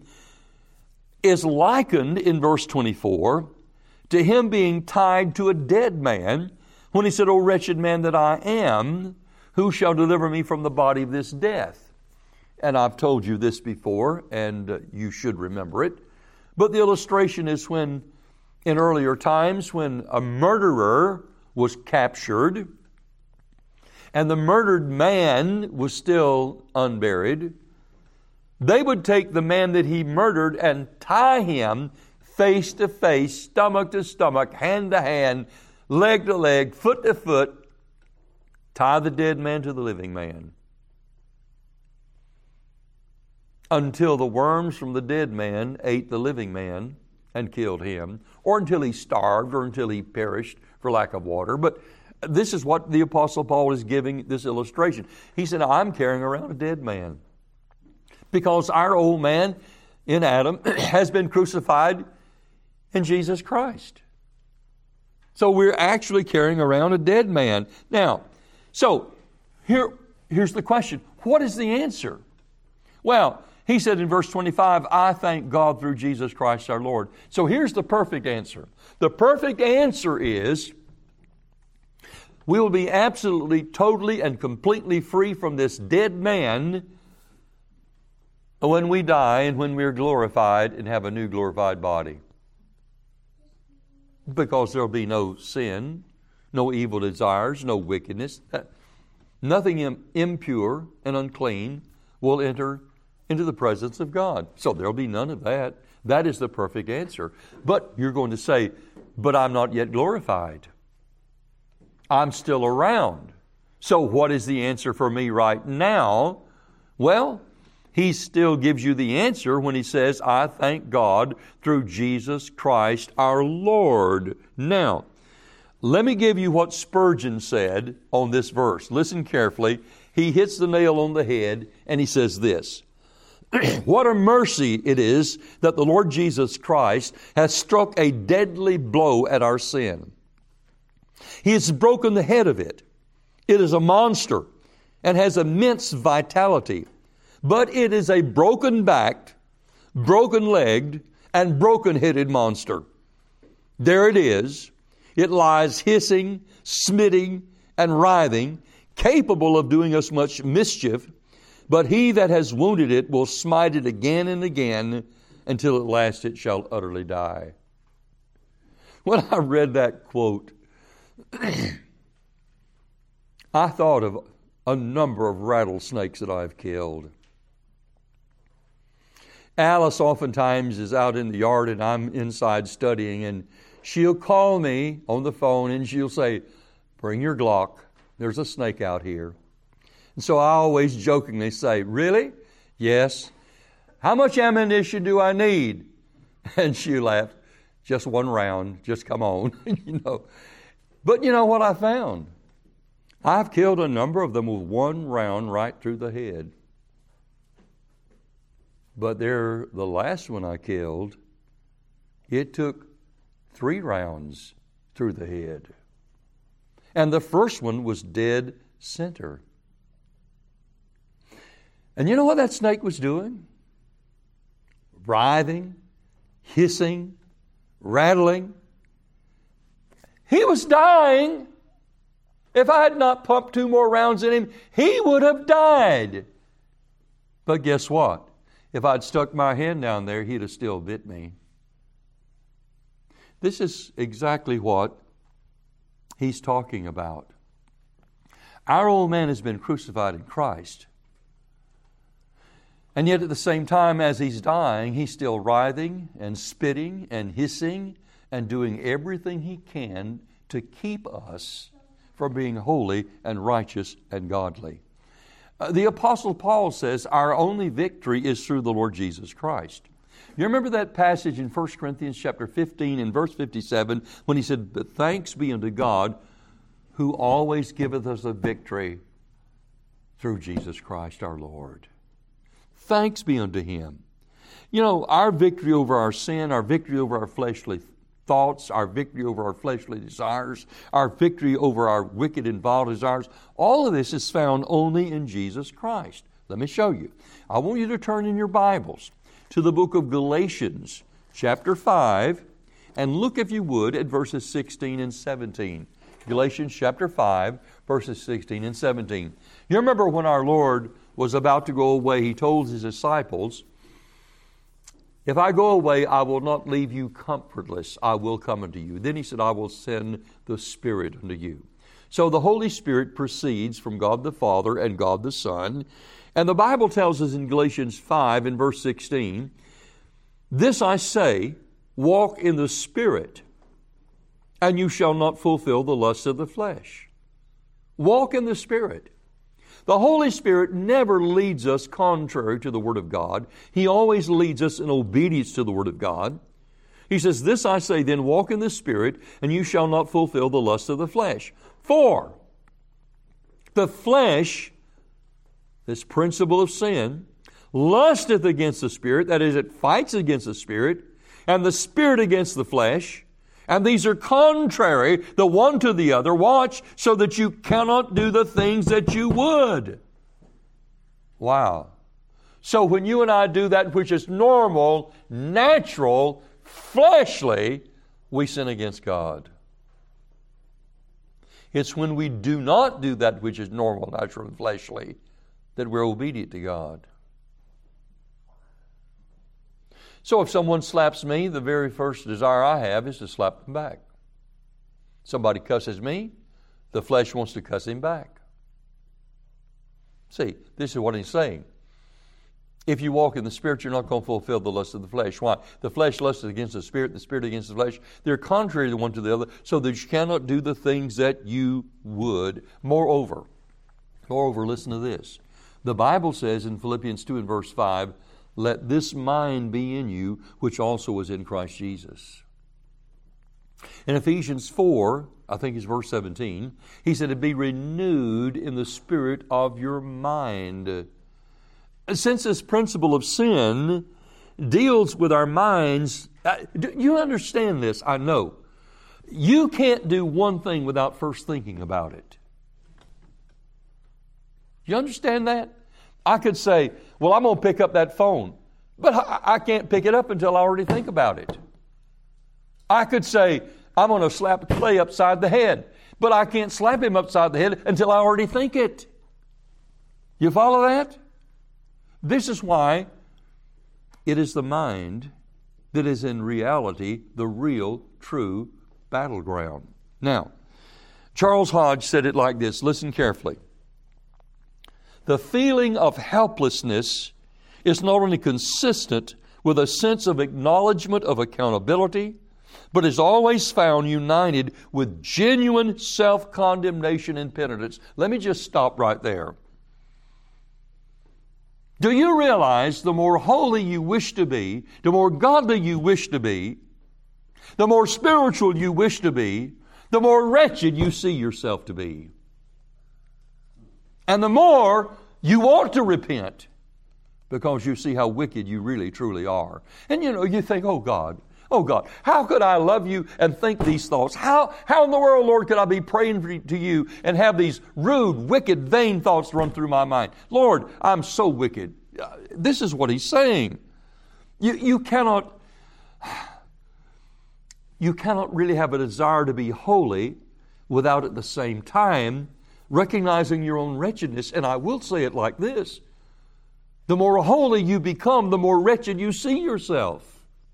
is likened in verse twenty-four to him being tied to a dead man when he said, "O wretched man that I am, who shall deliver me from the body of this death?" And I've told you this before, and uh, you should remember it. But the illustration is when, in earlier times, when a murderer was captured, and the murdered man was still unburied, they would take the man that he murdered and tie him face to face, stomach to stomach, hand to hand, leg to leg, foot to foot, tie the dead man to the living man, until the worms from the dead man ate the living man, and killed him, or until he starved, or until he perished for lack of water. But this is what the Apostle Paul is giving this illustration. He said, I'm carrying around a dead man. Because our old man in Adam has been crucified in Jesus Christ. So we're actually carrying around a dead man. Now, so here, here's the question. What is the answer? Well, he said in verse twenty-five, I thank God through Jesus Christ our Lord. So here's the perfect answer. The perfect answer is we will be absolutely, totally, and completely free from this dead man when we die and when we're glorified and have a new glorified body. Because there'll be no sin, no evil desires, no wickedness. Nothing impure and unclean will enter into the presence of God. So there'll be none of that. That is the perfect answer. But you're going to say, but I'm not yet glorified. I'm still around. So what is the answer for me right now? Well, he still gives you the answer when he says, I thank God through Jesus Christ our Lord. Now, let me give you what Spurgeon said on this verse. Listen carefully. He hits the nail on the head and he says this. What a mercy it is that the Lord Jesus Christ has struck a deadly blow at our sin. He has broken the head of it. It is a monster and has immense vitality. But it is a broken-backed, broken-legged, and broken-headed monster. There it is. It lies hissing, smitting, and writhing, capable of doing us much mischief. But he that has wounded it will smite it again and again until at last it shall utterly die. When I read that quote, I thought of a number of rattlesnakes that I've killed. Alice oftentimes is out in the yard and I'm inside studying, and she'll call me on the phone and she'll say, bring your Glock. There's a snake out here. And so I always jokingly say, really? Yes. How much ammunition do I need? And she laughed, just one round, just come on. you know. But you know what I found? I've killed a number of them with one round right through the head. But there, the last one I killed, it took three rounds through the head. And the first one was dead center. And you know what that snake was doing? Writhing, hissing, rattling. He was dying. If I had not pumped two more rounds in him, he would have died. But guess what? If I'd stuck my hand down there, he'd have still bit me. This is exactly what he's talking about. Our old man has been crucified in Christ. And yet at the same time as he's dying, he's still writhing and spitting and hissing and doing everything he can to keep us from being holy and righteous and godly. Uh, the Apostle Paul says our only victory is through the Lord Jesus Christ. You remember that passage in First Corinthians chapter fifteen and verse fifty-seven when he said, but thanks be unto God who always giveth us a victory through Jesus Christ our Lord. Thanks be unto Him. You know, our victory over our sin, our victory over our fleshly thoughts, our victory over our fleshly desires, our victory over our wicked and vile desires, all of this is found only in Jesus Christ. Let me show you. I want you to turn in your Bibles to the book of Galatians, chapter five, and look, if you would, at verses sixteen and seventeen. Galatians chapter five, verses sixteen and seventeen. You remember when our Lord was about to go away, He told His disciples, if I go away, I will not leave you comfortless. I will come unto you. Then He said, I will send the Spirit unto you. So the Holy Spirit proceeds from God the Father and God the Son. And the Bible tells us in Galatians five and verse sixteen, this I say, walk in the Spirit, and you shall not fulfill the lusts of the flesh. Walk in the Spirit. The Holy Spirit never leads us contrary to the Word of God. He always leads us in obedience to the Word of God. He says, this I say then, walk in the Spirit, and you shall not fulfill the lust of the flesh. For the flesh, this principle of sin, lusteth against the Spirit, that is, it fights against the Spirit, and the Spirit against the flesh, and these are contrary the one to the other. Watch, so that you cannot do the things that you would. Wow. So when you and I do that which is normal, natural, fleshly, we sin against God. It's when we do not do that which is normal, natural, and fleshly that we're obedient to God. So if someone slaps me, the very first desire I have is to slap them back. Somebody cusses me, the flesh wants to cuss him back. See, this is what he's saying. If you walk in the Spirit, you're not going to fulfill the lust of the flesh. Why? The flesh lusts against the Spirit, the Spirit against the flesh. They're contrary the one to the other, so that you cannot do the things that you would. Moreover, moreover, listen to this. The Bible says in Philippians two and verse five, let this mind be in you, which also was in Christ Jesus. In Ephesians four, I think it's verse seventeen, he said, to be renewed in the spirit of your mind. Since this principle of sin deals with our minds, do you understand this? I know. You can't do one thing without first thinking about it. You understand that? I could say, well, I'm going to pick up that phone, but I, I can't pick it up until I already think about it. I could say, I'm going to slap Clay upside the head, but I can't slap him upside the head until I already think it. You follow that? This is why it is the mind that is in reality the real, true battleground. Now, Charles Hodge said it like this. Listen carefully. The feeling of helplessness is not only consistent with a sense of acknowledgement of accountability, but is always found united with genuine self-condemnation and penitence. Let me just stop right there. Do you realize the more holy you wish to be, the more godly you wish to be, the more spiritual you wish to be, the more wretched you see yourself to be? And the more you want to repent because you see how wicked you really, truly are. And you know, you think, oh God, oh God, how could I love you and think these thoughts? How, how in the world, Lord, could I be praying for, to you and have these rude, wicked, vain thoughts run through my mind? Lord, I'm so wicked. This is what he's saying. You, you cannot, you cannot really have a desire to be holy without at the same time recognizing your own wretchedness. And I will say it like this. The more holy you become, the more wretched you see yourself.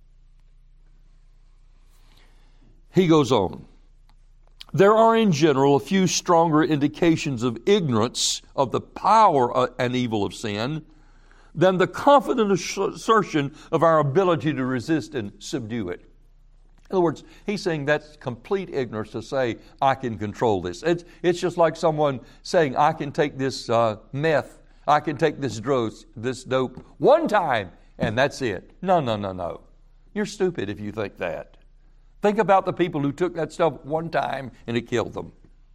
He goes on. There are in general a few stronger indications of ignorance of the power and evil of sin than the confident assertion of our ability to resist and subdue it. In other words, he's saying that's complete ignorance to say, I can control this. It's, it's just like someone saying, I can take this uh, meth, I can take this dope, this dope one time, and that's it. No, no, no, no. You're stupid if you think that. Think about the people who took that stuff one time and it killed them.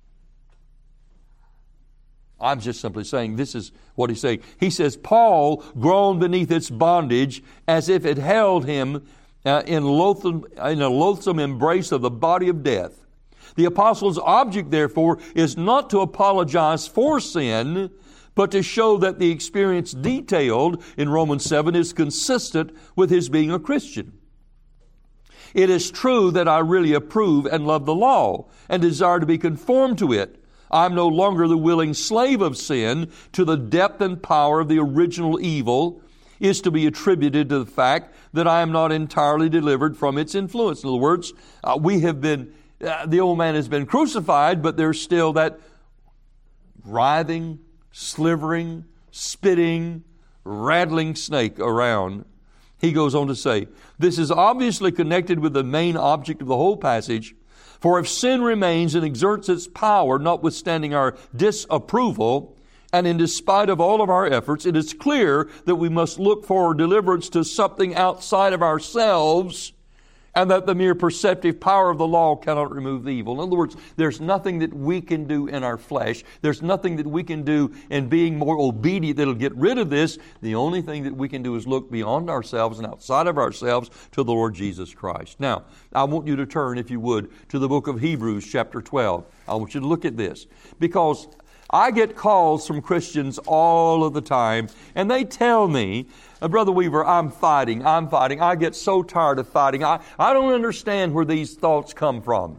I'm just simply saying this is what he's saying. He says, Paul groaned beneath its bondage as if it held him uh, in, loathsome, in a loathsome embrace of the body of death. The apostle's object, therefore, is not to apologize for sin, but to show that the experience detailed in Romans seven is consistent with his being a Christian. It is true that I really approve and love the law and desire to be conformed to it. I'm no longer the willing slave of sin. To the depth and power of the original evil is to be attributed to the fact that I am not entirely delivered from its influence. In other words, uh, we have been, uh, the old man has been crucified, but there's still that writhing, slivering, spitting, rattling snake around. He goes on to say, this is obviously connected with the main object of the whole passage. For if sin remains and exerts its power, notwithstanding our disapproval, and in despite of all of our efforts, it is clear that we must look for deliverance to something outside of ourselves and that the mere perceptive power of the law cannot remove the evil. In other words, there's nothing that we can do in our flesh. There's nothing that we can do in being more obedient that'll get rid of this. The only thing that we can do is look beyond ourselves and outside of ourselves to the Lord Jesus Christ. Now, I want you to turn, if you would, to the book of Hebrews chapter twelve. I want you to look at this, because I get calls from Christians all of the time, and they tell me, Brother Weaver, I'm fighting, I'm fighting. I get so tired of fighting. I, I don't understand where these thoughts come from.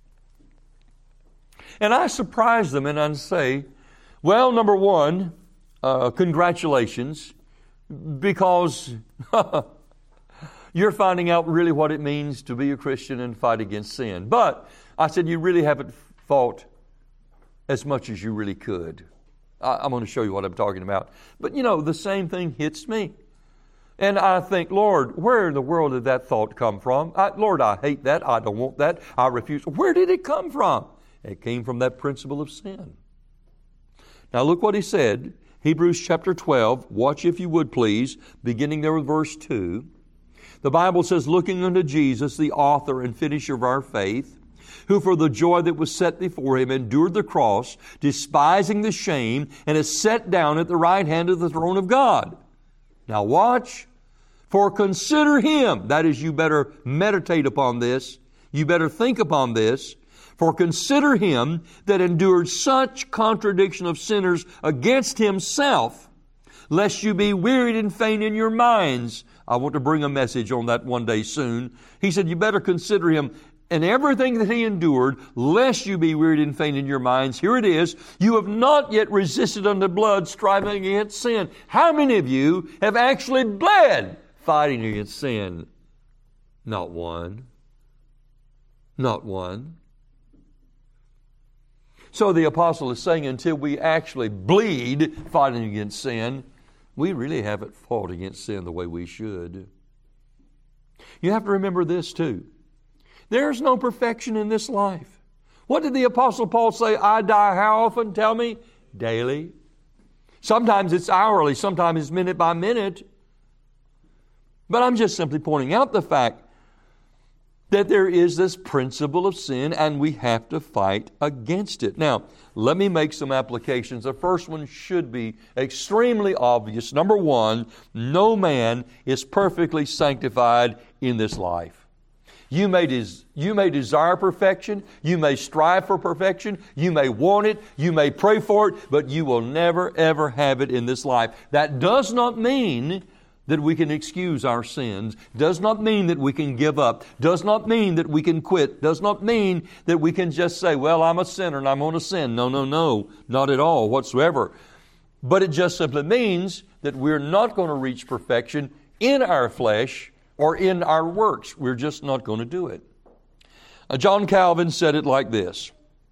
And I surprise them and I say, well, number one, uh, congratulations, because you're finding out really what it means to be a Christian and fight against sin. But I said, you really haven't fought as much as you really could. I, I'm going to show you what I'm talking about. But you know, the same thing hits me. And I think, Lord, where in the world did that thought come from? I, Lord, I hate that. I don't want that. I refuse. Where did it come from? It came from that principle of sin. Now look what he said. Hebrews chapter twelve. Watch if you would please, beginning there with verse two. The Bible says, looking unto Jesus, the author and finisher of our faith, who for the joy that was set before him endured the cross, despising the shame, and is set down at the right hand of the throne of God. Now watch, for consider him, that is, you better meditate upon this, you better think upon this, for consider him that endured such contradiction of sinners against himself, lest you be wearied and faint in your minds. I want to bring a message on that one day soon. He said, you better consider him and everything that he endured, lest you be wearied and faint in your minds. Here it is. You have not yet resisted unto blood, striving against sin. How many of you have actually bled fighting against sin? Not one. Not one. So the apostle is saying, until we actually bleed fighting against sin, we really haven't fought against sin the way we should. You have to remember this too. There's no perfection in this life. What did the Apostle Paul say? I die how often? Tell me. Daily. Sometimes it's hourly. Sometimes it's minute by minute. But I'm just simply pointing out the fact that there is this principle of sin and we have to fight against it. Now, let me make some applications. The first one should be extremely obvious. Number one, no man is perfectly sanctified in this life. You may, des- you may desire perfection. You may strive for perfection. You may want it. You may pray for it. But you will never, ever have it in this life. That does not mean that we can excuse our sins. Does not mean that we can give up. Does not mean that we can quit. Does not mean that we can just say, well, I'm a sinner and I'm going to sin. No, no, no. Not at all whatsoever. But it just simply means that we're not going to reach perfection in our flesh or in our works. We're just not going to do it. Uh, John Calvin said it like this.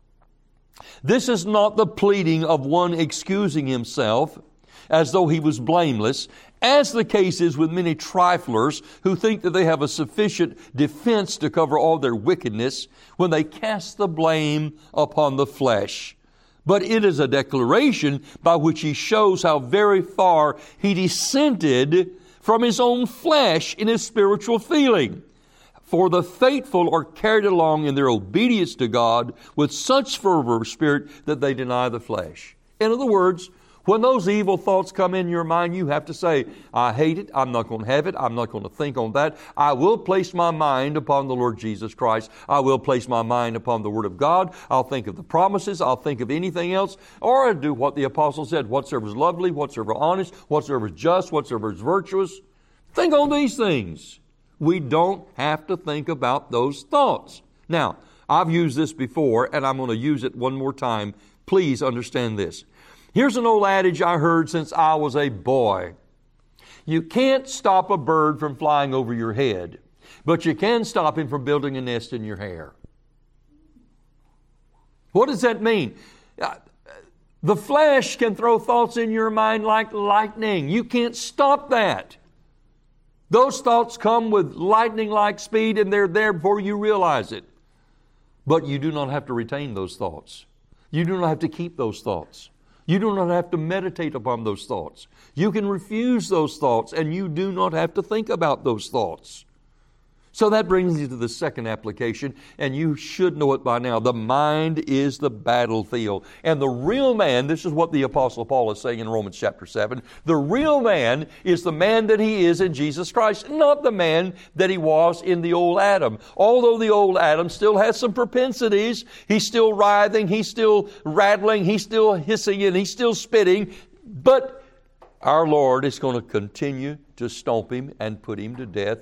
This is not the pleading of one excusing himself as though he was blameless, as the case is with many triflers who think that they have a sufficient defense to cover all their wickedness when they cast the blame upon the flesh. But it is a declaration by which he shows how very far he dissented from his own flesh in his spiritual feeling. For the faithful are carried along in their obedience to God with such fervor of spirit that they deny the flesh. In other words, when those evil thoughts come in your mind, you have to say, I hate it. I'm not going to have it. I'm not going to think on that. I will place my mind upon the Lord Jesus Christ. I will place my mind upon the Word of God. I'll think of the promises. I'll think of anything else. Or I'll do what the apostle said, whatsoever is lovely, whatsoever honest, whatsoever is just, whatsoever is virtuous. Think on these things. We don't have to think about those thoughts. Now, I've used this before, and I'm going to use it one more time. Please understand this. Here's an old adage I heard since I was a boy. You can't stop a bird from flying over your head, but you can stop him from building a nest in your hair. What does that mean? The flesh can throw thoughts in your mind like lightning. You can't stop that. Those thoughts come with lightning-like speed, and they're there before you realize it. But you do not have to retain those thoughts. You do not have to keep those thoughts. You do not have to meditate upon those thoughts. You can refuse those thoughts, and you do not have to think about those thoughts. So that brings you to the second application, and you should know it by now. The mind is the battlefield. And the real man, this is what the Apostle Paul is saying in Romans chapter seven, the real man is the man that he is in Jesus Christ, not the man that he was in the old Adam. Although the old Adam still has some propensities, he's still writhing, he's still rattling, he's still hissing, and he's still spitting, but our Lord is going to continue to stomp him and put him to death,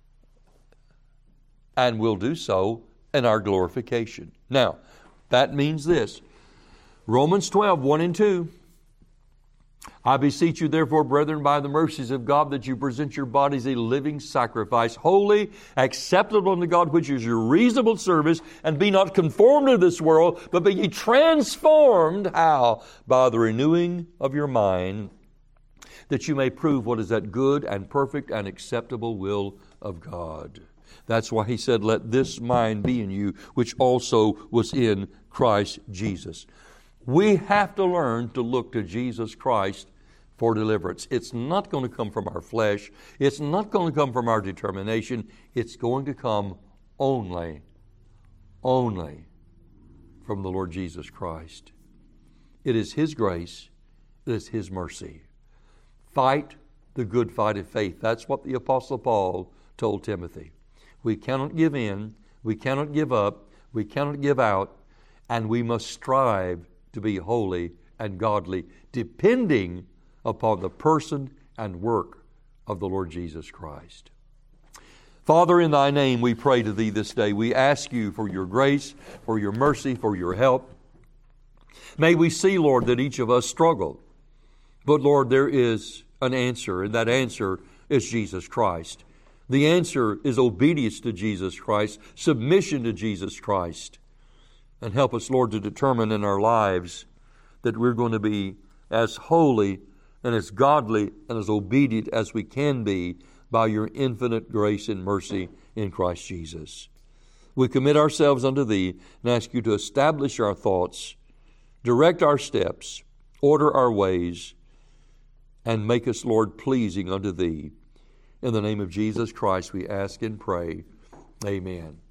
and will do so in our glorification. Now, that means this. Romans twelve, one and two. I beseech you therefore, brethren, by the mercies of God, that you present your bodies a living sacrifice, holy, acceptable unto God, which is your reasonable service, and be not conformed to this world, but be ye transformed, how? By the renewing of your mind, that you may prove what is that good and perfect and acceptable will of God. That's why he said, let this mind be in you, which also was in Christ Jesus. We have to learn to look to Jesus Christ for deliverance. It's not going to come from our flesh. It's not going to come from our determination. It's going to come only, only from the Lord Jesus Christ. It is His grace. It is His mercy. Fight the good fight of faith. That's what the Apostle Paul told Timothy. We cannot give in, we cannot give up, we cannot give out, and we must strive to be holy and godly, depending upon the person and work of the Lord Jesus Christ. Father, in Thy name we pray to Thee this day. We ask You for Your grace, for Your mercy, for Your help. May we see, Lord, that each of us struggle. But Lord, there is an answer, and that answer is Jesus Christ. The answer is obedience to Jesus Christ, submission to Jesus Christ. And help us, Lord, to determine in our lives that we're going to be as holy and as godly and as obedient as we can be by Your infinite grace and mercy in Christ Jesus. We commit ourselves unto Thee and ask You to establish our thoughts, direct our steps, order our ways, and make us, Lord, pleasing unto Thee. In the name of Jesus Christ we ask and pray. Amen.